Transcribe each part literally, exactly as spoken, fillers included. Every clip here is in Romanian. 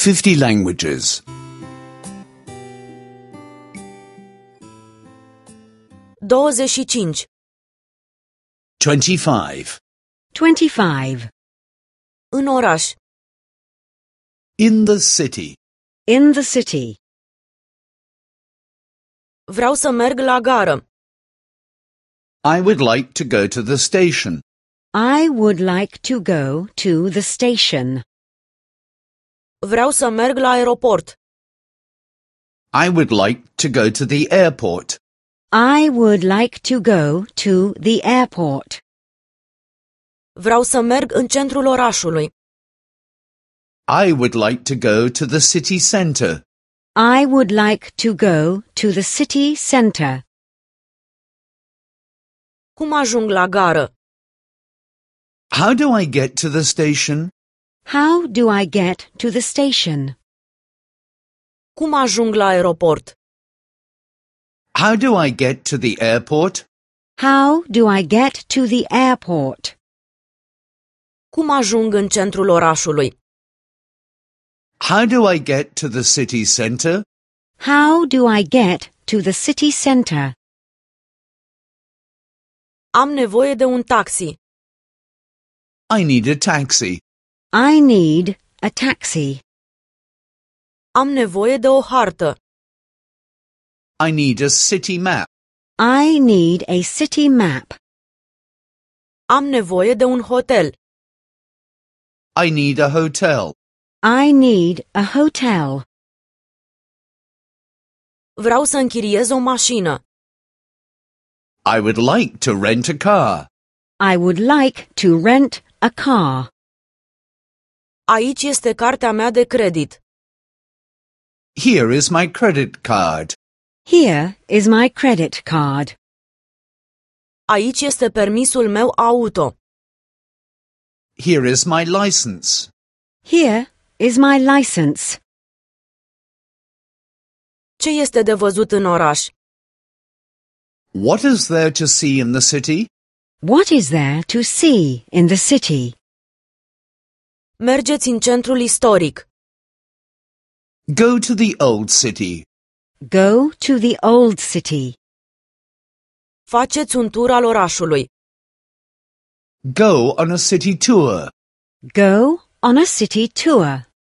fifty languages. douăzeci și cinci. twenty-five. twenty-five. În oraș. In the city. In the city. Vreau să merg la gară. I would like to go to the station. I would like to go to the station. Vreau să merg la aeroport. I would like to go to the airport. I would like to go to the airport. Vreau să merg în centrul orașului. I would like to go to the city center. I would like to go to the city center. Cum ajung la gară? How do I get to the station? How do I get to the station? Cum ajung la aeroport? How do I get to the airport? How do I get to the airport? Cum ajung în centrul orașului? How do I get to the city center? How do I get to the city center? Am nevoie de un taxi. I need a taxi. I need a taxi. Am nevoie de o hartă. I need a city map. I need a city map. Am nevoie de un hotel. I need a hotel. I need a hotel. Vreau să închiriez o mașină. I would like to rent a car. I would like to rent a car. Aici este cartea mea de credit. Here is my credit card. Here is my credit card. Aici este permisul meu auto. Here is my license. Here is my license. Ce este de văzut în oraș? What is there to see in the city? What is there to see in the city? Mergeți în centrul istoric. Go to the old city. Go to the old city. Faceți un tur al orașului. Go on a city tour. Go on a city tour.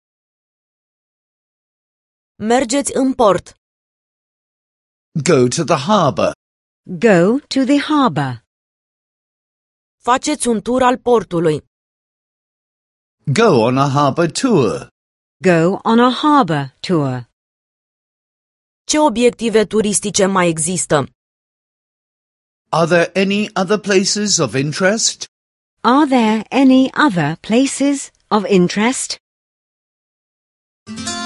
Mergeți în port. Go to the harbor. Go to the harbor. Faceți un tur al portului. Go on a harbor tour. Go on a harbor tour. Ce obiective turistice mai există? Are there any other places of interest? Are there any other places of interest?